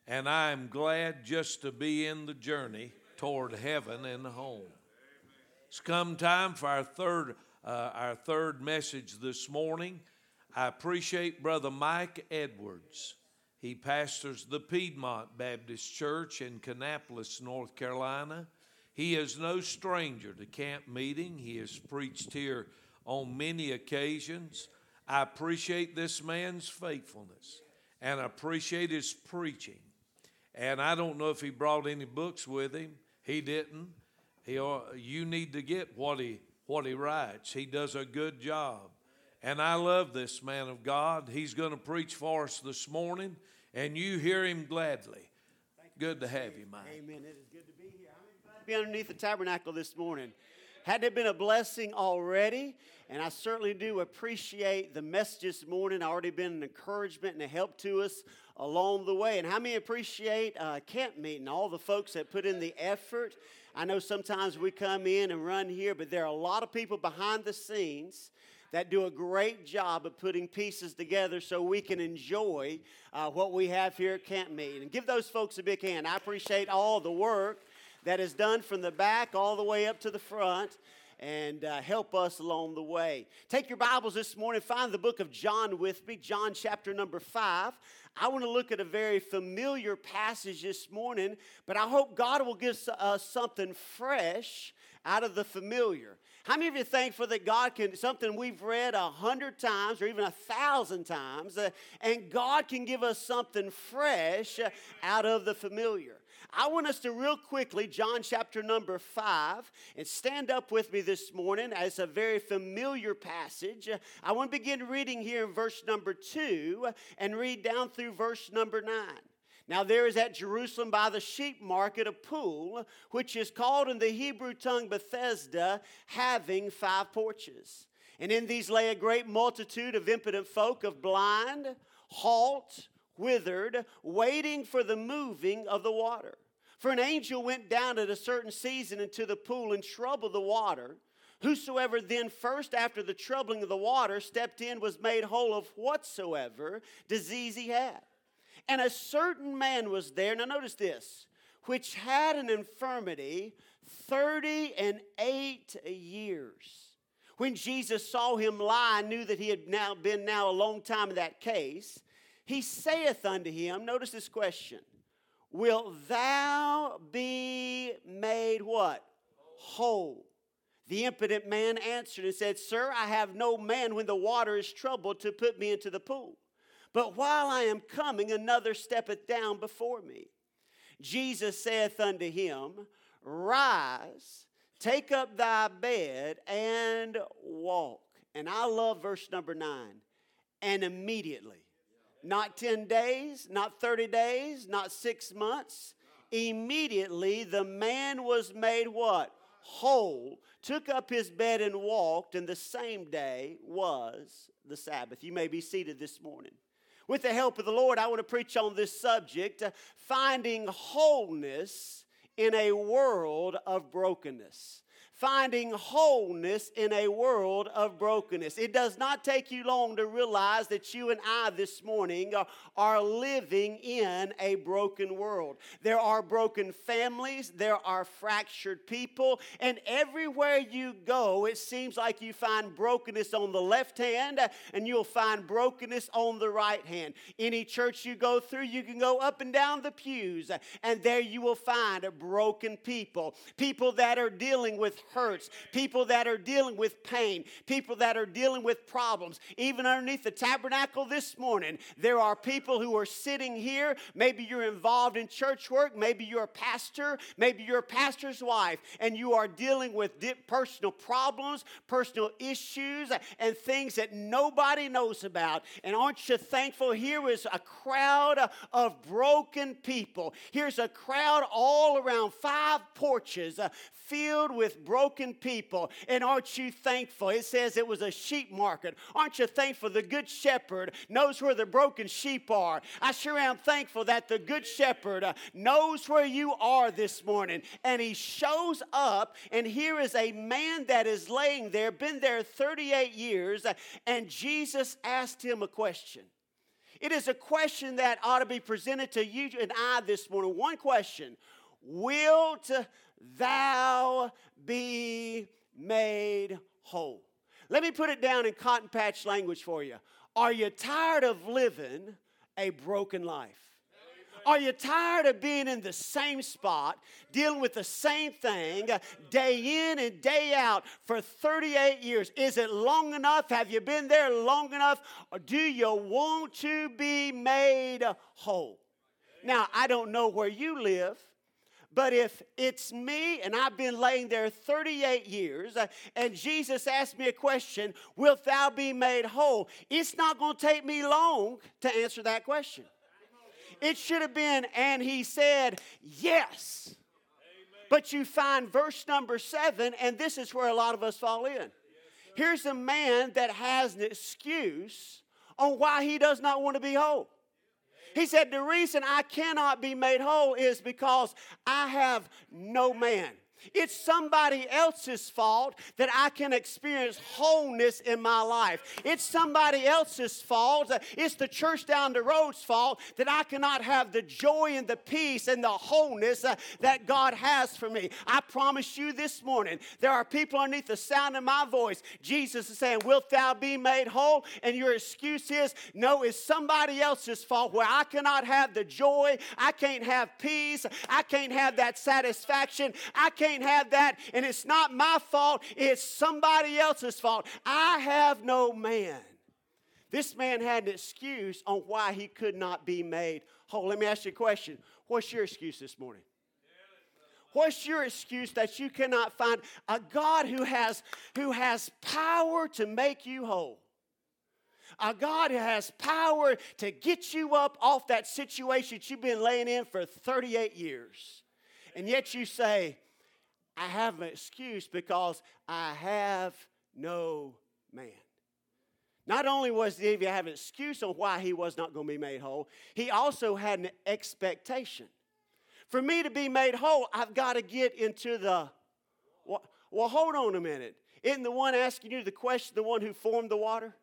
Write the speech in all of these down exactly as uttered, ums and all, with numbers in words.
And I am glad just to be in the journey toward heaven and home. It's come time for our third, uh, our third message this morning. I appreciate Brother Mike Edwards. He pastors the Piedmont Baptist Church in Kannapolis, North Carolina. He is no stranger to camp meeting. He has preached here on many occasions. I appreciate this man's faithfulness and I appreciate his preaching. And I don't know if he brought any books with him. He didn't. He, you need to get what he, what he writes. He does a good job. And I love this man of God. He's going to preach for us this morning, and you hear him gladly. Good to have you, Mike. Amen. It is good to be here. I'm glad to be underneath the tabernacle this morning. Had it been a blessing already, and I certainly do appreciate the message this morning. Already been an encouragement and a help to us along the way. And how many appreciate uh, camp meeting, all the folks that put in the effort. I know sometimes we come in and run here, but there are a lot of people behind the scenes that do a great job of putting pieces together so we can enjoy uh, what we have here at camp meeting. And give those folks a big hand. I appreciate all the work that is done from the back all the way up to the front, and uh, help us along the way. Take your Bibles this morning, find the book of John with me, John chapter number five. I want to look at a very familiar passage this morning, but I hope God will give us something fresh out of the familiar. How many of you are thankful that God can, something we've read a hundred times or even a thousand times, uh, and God can give us something fresh uh, out of the familiar? I want us to real quickly, John chapter number five, and stand up with me this morning as a very familiar passage. I want to begin reading here in verse number two and read down through verse number nine. Now there is at Jerusalem by the sheep market a pool, which is called in the Hebrew tongue Bethesda, having five porches. And in these lay a great multitude of impotent folk, of blind, halt, withered, waiting for the moving of the water. For an angel went down at a certain season into the pool and troubled the water. Whosoever then first after the troubling of the water stepped in was made whole of whatsoever disease he had. And a certain man was there, now notice this, which had an infirmity thirty and eight years. When Jesus saw him lie and knew that he had now been now a long time in that case, he saith unto him, notice this question, wilt thou be made what? Whole. The impotent man answered and said, Sir, I have no man when the water is troubled to put me into the pool. But while I am coming, another steppeth down before me. Jesus saith unto him, Rise, take up thy bed, and walk. And I love verse number nine. And immediately, not ten days, not thirty days, not six months. Immediately the man was made what? Whole, took up his bed and walked, and the same day was the Sabbath. You may be seated this morning. With the help of the Lord, I want to preach on this subject, uh, finding wholeness in a world of brokenness. Finding wholeness in a world of brokenness. It does not take you long to realize that you and I this morning are, are living in a broken world. There are broken families, there are fractured people, and everywhere you go, it seems like you find brokenness on the left hand and you'll find brokenness on the right hand. Any church you go through, you can go up and down the pews, and there you will find broken people. People that are dealing with hurts, people that are dealing with pain, people that are dealing with problems. Even underneath the tabernacle this morning, there are people who are sitting here. Maybe you're involved in church work, maybe you're a pastor, maybe you're a pastor's wife, and you are dealing with personal problems, personal issues, and things that nobody knows about. And aren't you thankful? Here is a crowd of broken people. Here's a crowd all around, five porches uh, filled with broken people. And aren't you thankful? It says it was a sheep market. Aren't you thankful the good shepherd knows where the broken sheep are? I sure am thankful that the good shepherd uh, knows where you are this morning. And he shows up, and here is a man that is laying there, been there thirty-eight years, uh, and Jesus asked him a question. It is a question that ought to be presented to you and I this morning. One question: wilt thou be made whole? Let me put it down in cotton patch language for you. Are you tired of living a broken life? Are you tired of being in the same spot, dealing with the same thing, day in and day out for thirty-eight years? Is it long enough? Have you been there long enough? Or do you want to be made whole? Now, I don't know where you live, but if it's me and I've been laying there thirty-eight years uh, and Jesus asked me a question, wilt thou be made whole? It's not going to take me long to answer that question. It should have been, and he said, yes. Amen. But you find verse number seven, and this is where a lot of us fall in. Yes, here's a man that has an excuse on why he does not want to be whole. He said, the reason I cannot be made whole is because I have no man. It's somebody else's fault that I can experience wholeness in my life. It's somebody else's fault. It's the church down the road's fault that I cannot have the joy and the peace and the wholeness uh, that God has for me. I promise you this morning, there are people underneath the sound of my voice. Jesus is saying, wilt thou be made whole? And your excuse is, no, it's somebody else's fault where I cannot have the joy. I can't have peace. I can't have that satisfaction. I can't have that, and it's not my fault, it's somebody else's fault. I have no man. This man had an excuse on why he could not be made whole. Let me ask you a question. What's your excuse this morning? What's your excuse that you cannot find a God who has, who has power to make you whole? A God who has power to get you up off that situation that you've been laying in for thirty-eight years. And yet you say, I have an excuse because I have no man. Not only was David have an excuse on why he was not going to be made whole, he also had an expectation. For me to be made whole, I've got to get into the, well, well hold on a minute. Isn't the one asking you the question the one who formed the water?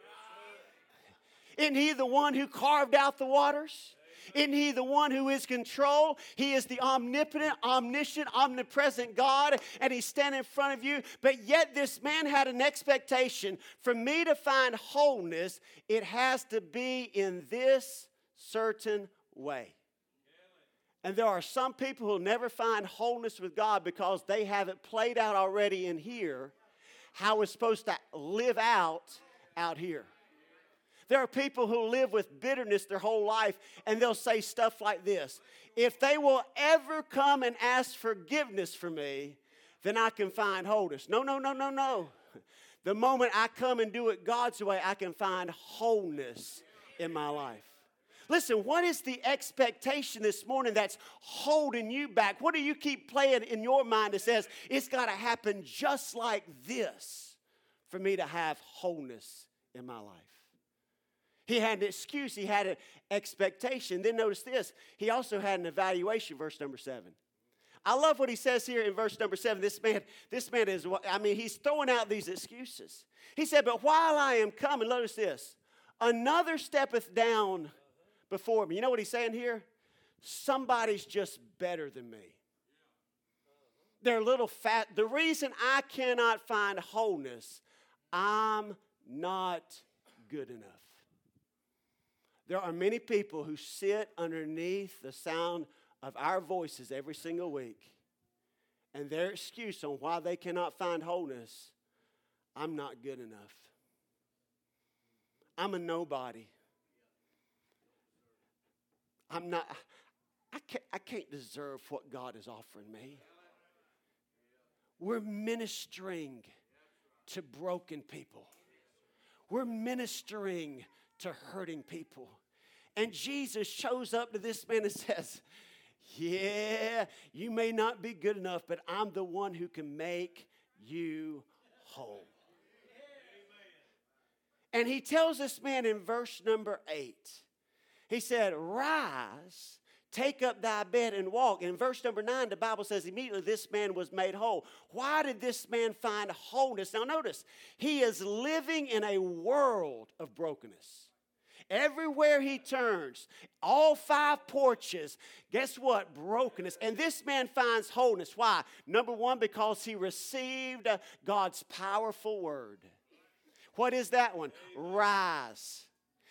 Isn't he the one who carved out the waters? Isn't he the one who is control? He is the omnipotent, omniscient, omnipresent God, and he's standing in front of you. But yet this man had an expectation. For me to find wholeness, it has to be in this certain way. And there are some people who will never find wholeness with God because they have it played out already in here, how it's supposed to live out out here. There are people who live with bitterness their whole life, and they'll say stuff like this: if they will ever come and ask forgiveness for me, then I can find wholeness. No, no, no, no, no. The moment I come and do it God's way, I can find wholeness in my life. Listen, what is the expectation this morning that's holding you back? What do you keep playing in your mind that says, it's got to happen just like this for me to have wholeness in my life? He had an excuse. He had an expectation. Then notice this. He also had an evaluation, verse number seven. I love what he says here in verse number seven. This man, this man is, I mean, he's throwing out these excuses. He said, but while I am coming, notice this, another steppeth down before me. You know what he's saying here? Somebody's just better than me. They're a little fat. The reason I cannot find wholeness, I'm not good enough. There are many people who sit underneath the sound of our voices every single week, and their excuse on why they cannot find wholeness, I'm not good enough. I'm a nobody. I'm not, I can't, I can't deserve what God is offering me. We're ministering to broken people. We're ministering to hurting people. And Jesus shows up to this man and says, yeah, you may not be good enough, but I'm the one who can make you whole. And he tells this man in verse number eight, he said, rise, take up thy bed and walk. In verse number nine, the Bible says immediately this man was made whole. Why did this man find wholeness? Now notice, he is living in a world of brokenness. Everywhere he turns, all five porches, guess what? Brokenness. And this man finds wholeness. Why? Number one, because he received God's powerful word. What is that one? Rise.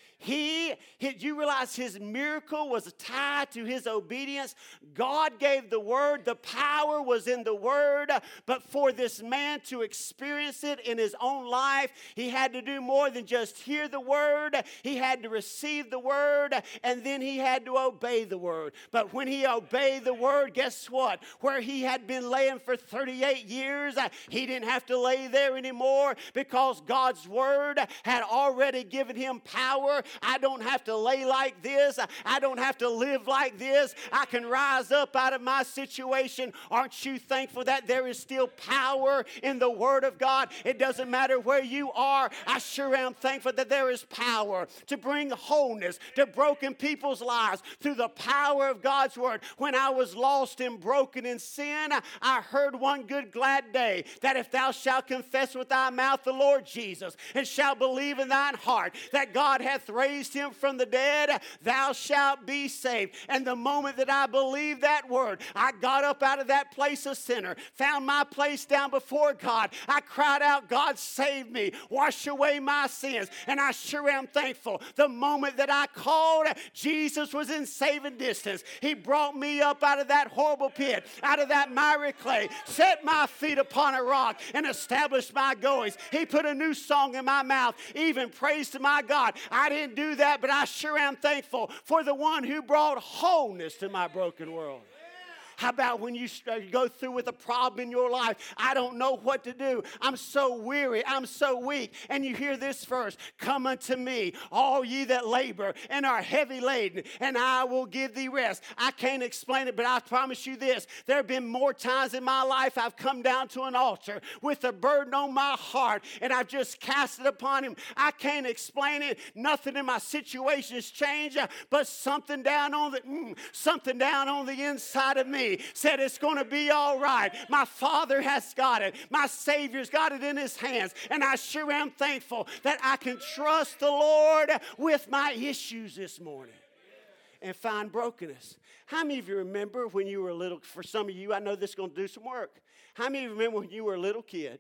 He, he, you realize his miracle was tied to his obedience. God gave the word. The power was in the word. But for this man to experience it in his own life, he had to do more than just hear the word. He had to receive the word, and then he had to obey the word. But when he obeyed the word, guess what? Where he had been laying for thirty-eight years, he didn't have to lay there anymore because God's word had already given him power. I don't have to lay like this. I don't have to live like this. I can rise up out of my situation. Aren't you thankful that there is still power in the Word of God? It doesn't matter where you are. I sure am thankful that there is power to bring wholeness to broken people's lives through the power of God's Word. When I was lost and broken in sin, I heard one good glad day that if thou shalt confess with thy mouth the Lord Jesus and shalt believe in thine heart that God hath raised him from the dead, thou shalt be saved. And the moment that I believed that word, I got up out of that place of sinner, found my place down before God. I cried out, God, save me, wash away my sins. And I sure am thankful. The moment that I called, Jesus was in saving distance. He brought me up out of that horrible pit, out of that miry clay, set my feet upon a rock, and established my goings. He put a new song in my mouth, even praise to my God. I didn't do that, but I sure am thankful for the one who brought wholeness to my broken world. How about when you go through with a problem in your life? I don't know what to do. I'm so weary. I'm so weak. And you hear this verse, come unto me, all ye that labor and are heavy laden, and I will give thee rest. I can't explain it, but I promise you this. There have been more times in my life I've come down to an altar with a burden on my heart, and I've just cast it upon him. I can't explain it. Nothing in my situation has changed, but something down on the, mm, something down on the inside of me said it's going to be all right. My Father has got it. My Savior's got it in his hands. And I sure am thankful that I can trust the Lord with my issues this morning and find brokenness. How many of you remember when you were a little, for some of you, I know this is going to do some work. How many of you remember when you were a little kid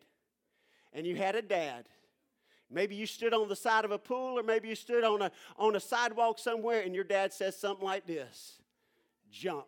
and you had a dad? Maybe you stood on the side of a pool, or maybe you stood on a, on a sidewalk somewhere and your dad says something like this, jump.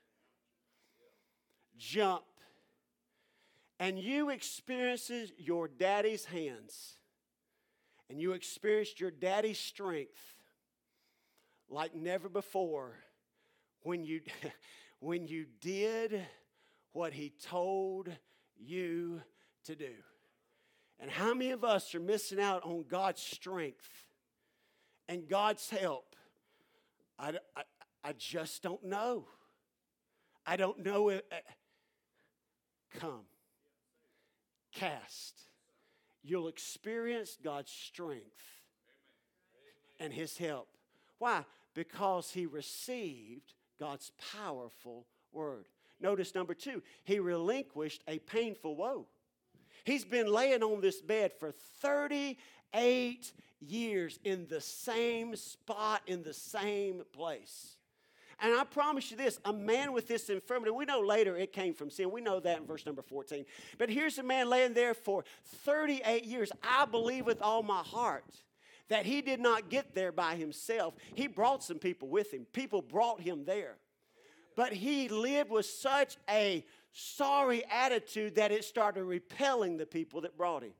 Jump. And you experiences your daddy's hands. And you experienced your daddy's strength like never before when you, when you did what he told you to do. And how many of us are missing out on God's strength and God's help? I, I, I just don't know. I don't know if... Come, cast. You'll experience God's strength and his help. Why? Because he received God's powerful word. Notice number two, he relinquished a painful woe. He's been laying on this bed for thirty-eight years in the same spot, in the same place. And I promise you this, a man with this infirmity, we know later it came from sin. We know that in verse number fourteen. But here's a man laying there for thirty-eight years. I believe with all my heart that he did not get there by himself. He brought some people with him. People brought him there. But he lived with such a sorry attitude that it started repelling the people that brought him.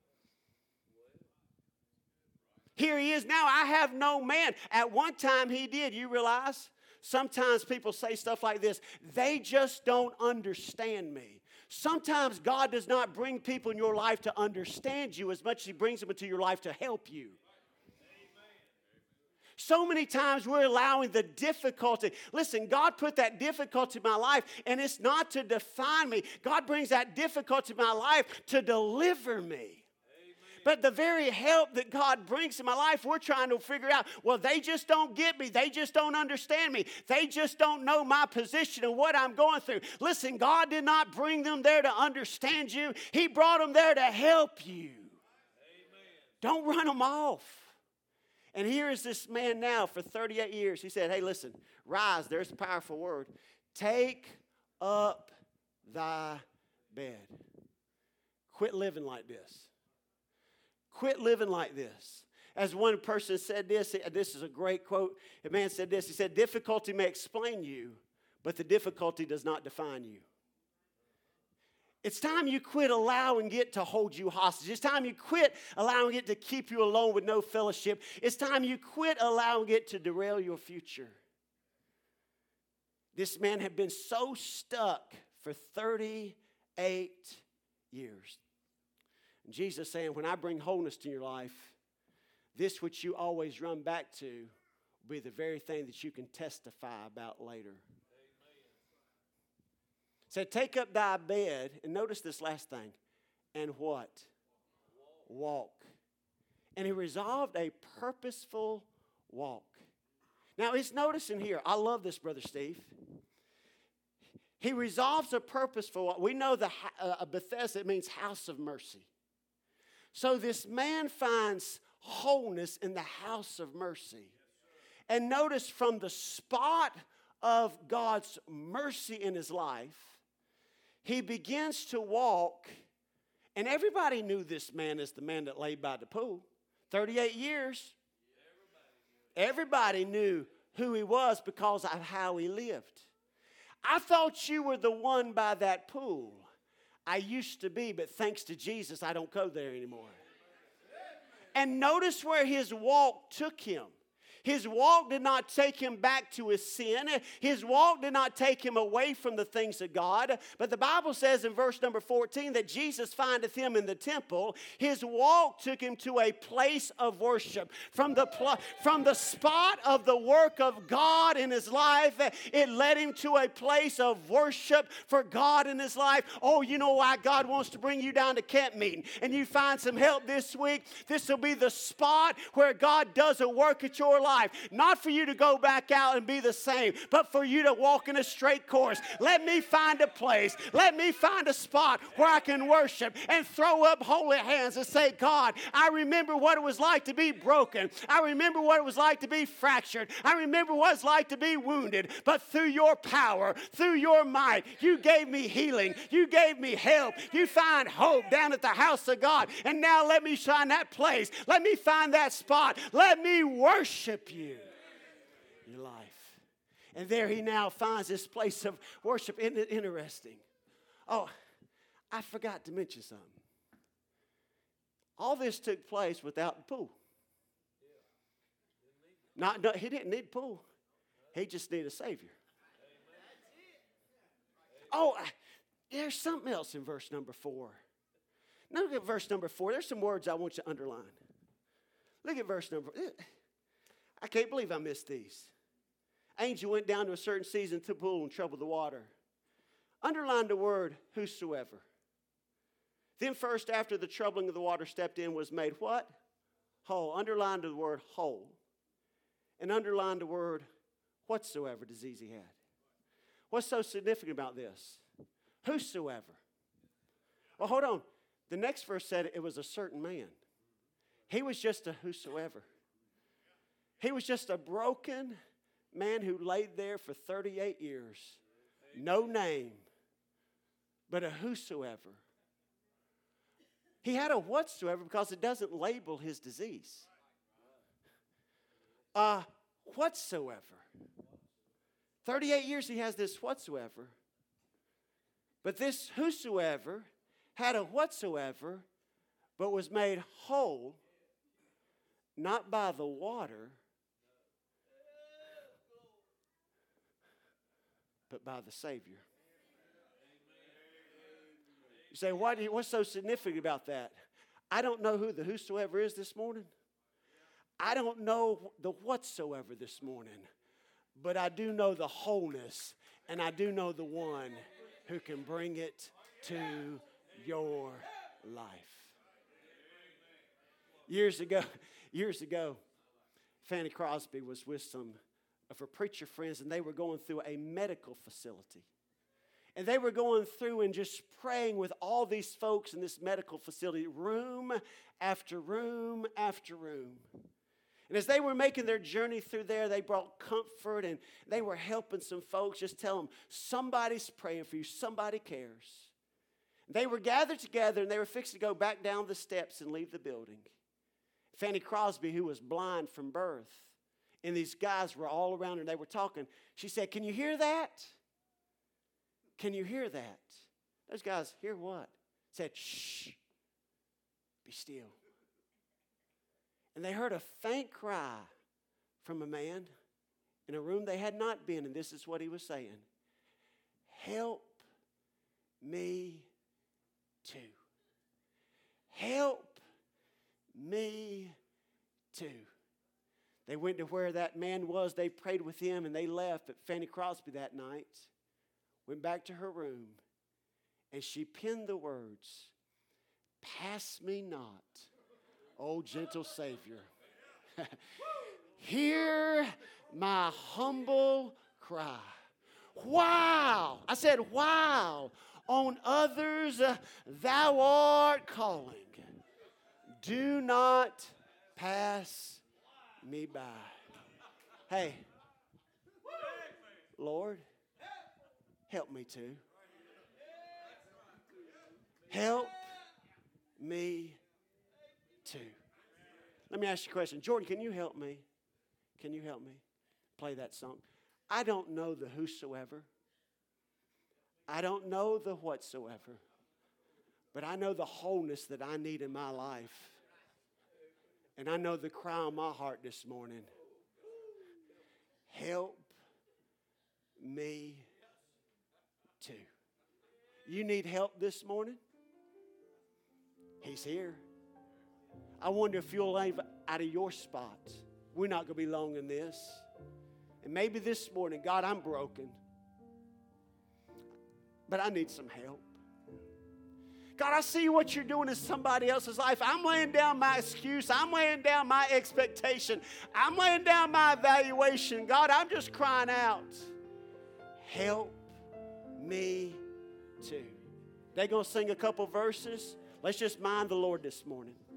Here he is now. I have no man. At one time he did. You realize? Sometimes people say stuff like this, they just don't understand me. Sometimes God does not bring people in your life to understand you as much as he brings them into your life to help you. So many times we're allowing the difficulty. Listen, God put that difficulty in my life, and it's not to define me. God brings that difficulty in my life to deliver me. But the very help that God brings in my life, we're trying to figure out, well, they just don't get me. They just don't understand me. They just don't know my position and what I'm going through. Listen, God did not bring them there to understand you. He brought them there to help you. Amen. Don't run them off. And here is this man now for thirty-eight years. He said, hey, listen, rise. There's a powerful word. Take up thy bed. Quit living like this. Quit living like this. As one person said this, this is a great quote. A man said this. He said, difficulty may explain you, but the difficulty does not define you. It's time you quit allowing it to hold you hostage. It's time you quit allowing it to keep you alone with no fellowship. It's time you quit allowing it to derail your future. This man had been so stuck for thirty-eight years. And Jesus saying, when I bring wholeness to your life, this which you always run back to will be the very thing that you can testify about later. Said, take up thy bed, and notice this last thing, and what? Walk. And he resolved a purposeful walk. Now, it's noticing here, I love this, Brother Steve. He resolves a purposeful walk. We know the uh, Bethesda, it means house of mercy. So this man finds wholeness in the house of mercy. And notice from the spot of God's mercy in his life, he begins to walk, and everybody knew this man as the man that lay by the pool. thirty-eight years. Everybody knew who he was because of how he lived. I thought you were the one by that pool. I used to be, but thanks to Jesus, I don't go there anymore. And notice where his walk took him. His walk did not take him back to his sin. His walk did not take him away from the things of God. But the Bible says in verse number fourteen that Jesus findeth him in the temple. His walk took him to a place of worship. From the, pl- from the spot of the work of God in his life, it led him to a place of worship for God in his life. Oh, you know why God wants to bring you down to camp meeting and you find some help this week? This will be the spot where God does a work at your life. Not for you to go back out and be the same, but for you to walk in a straight course. Let me find a place. Let me find a spot where I can worship and throw up holy hands and say, God, I remember what it was like to be broken. I remember what it was like to be fractured. I remember what it's like to be wounded. But through your power, through your might, you gave me healing. You gave me help. You find hope down at the house of God. And now let me find that place. Let me find that spot. Let me worship you your life. And there he now finds this place of worship. Isn't it interesting? Oh, I forgot to mention something. All this took place without the pool. Not, no, he didn't need a pool. He just needed a Savior. Oh, there's something else in verse number four. Now look at verse number four. There's some words I want you to underline. Look at verse number four. I can't believe I missed these. Angel went down to a certain season to the pool and troubled the water. Underline the word whosoever. Then first after the troubling of the water stepped in was made what? Whole. Underline the word whole. And underline the word whatsoever disease he had. What's so significant about this? Whosoever. Well, hold on. The next verse said it was a certain man. He was just a whosoever. He was just a broken man who laid there for thirty-eight years. No name, but a whosoever. He had a whatsoever because it doesn't label his disease. Uh, whatsoever. thirty-eight years he has this whatsoever. But this whosoever had a whatsoever, but was made whole, not by the water, but by the Savior. You say, why do you, what's so significant about that? I don't know who the whosoever is this morning. I don't know the whatsoever this morning. But I do know the wholeness, and I do know the one who can bring it to your life. Years ago, years ago, Fanny Crosby was with some of her preacher friends, and they were going through a medical facility. And they were going through and just praying with all these folks in this medical facility, room after room after room. And as they were making their journey through there, they brought comfort and they were helping some folks. Just tell them, somebody's praying for you. Somebody cares. They were gathered together and they were fixing to go back down the steps and leave the building. Fanny Crosby, who was blind from birth, and these guys were all around her and they were talking. She said, can you hear that? Can you hear that? Those guys, hear what? Said, shh, be still. And they heard a faint cry from a man in a room they had not been, and this is what he was saying. Help me too. Help me too. They went to where that man was. They prayed with him, and they left. But Fanny Crosby that night went back to her room, and she penned the words, pass me not, O gentle Savior. Hear my humble cry. Wow. I said, wow. On others uh, thou art calling. Do not pass me by. Hey, Lord, help me too. Help me too. Let me ask you a question. Jordan, can you help me? Can you help me play that song? I don't know the whosoever. I don't know the whatsoever. But I know the wholeness that I need in my life. And I know the cry on my heart this morning. Help me too. You need help this morning? He's here. I wonder if you'll leave out of your spot. We're not going to be long in this. And maybe this morning, God, I'm broken. But I need some help. God, I see what you're doing in somebody else's life. I'm laying down my excuse. I'm laying down my expectation. I'm laying down my evaluation. God, I'm just crying out. Help me too. They're going to sing a couple verses. Let's just mind the Lord this morning.